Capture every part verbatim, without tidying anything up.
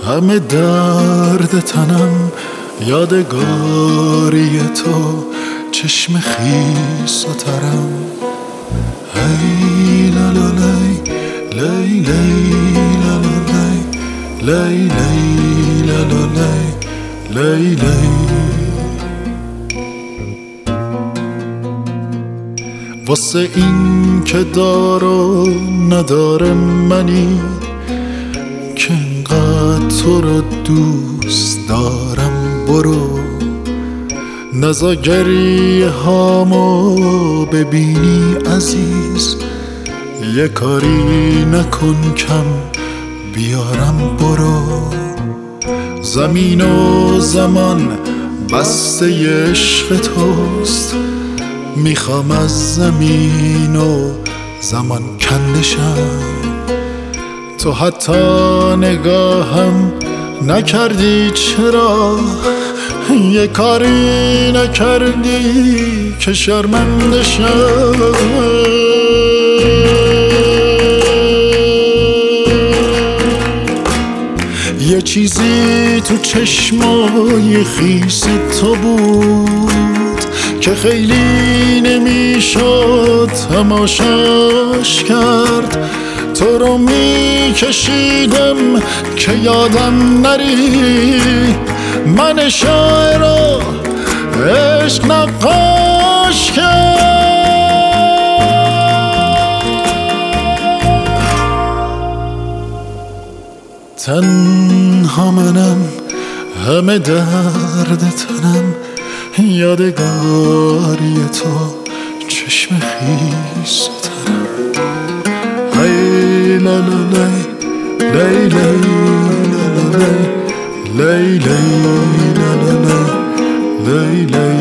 همه درد تنم یادگاری تو، چشم خیس و ترم. هی لالا لی لی لی لالا لی لی لی لالا لی لی لی. واسه این که دار و نداره منی، که انقدر تو رو دوست دارم، برو نزا گریه هامو ببینی عزیز، یه کاری نکن کم بیارم، برو. زمین و زمان بسته عشق توست، میخوام از زمین و زمان کندشم. تو حتی نگاهم نکردی، چرا یه کاری نکردی که شرمنده شم. یه چیزی تو چشمای خیس تو بود که خیلی نمیشد تماشاش کرد. تو رو میکشیدم که یادم نری، من شاعر رو عشق نقاش کرد. تنها منم، همه درد تنم یادگاری تو، چشم خیس و ترم. هی لالا لی لی لی لالا لی لی لی لالا لی لی لی.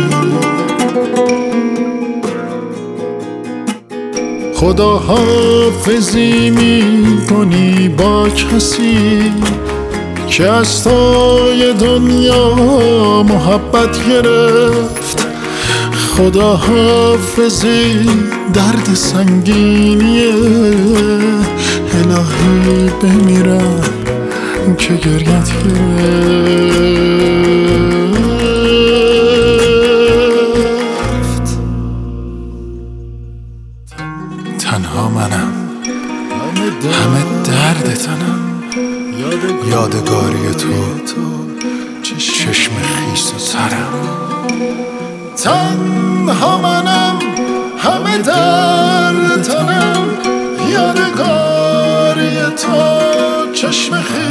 خدا حافظی میکنی با کسی که از توی دنیا محبت گرفت. خدا حافظی درد سنگینیه، الهی بمیرم که گریت گرفت. تنها منم، همه درد تنم یادگاری تو، چشم خیس و ترم. تنها منم، همه درد تنم یادگاری تو، چشم خیس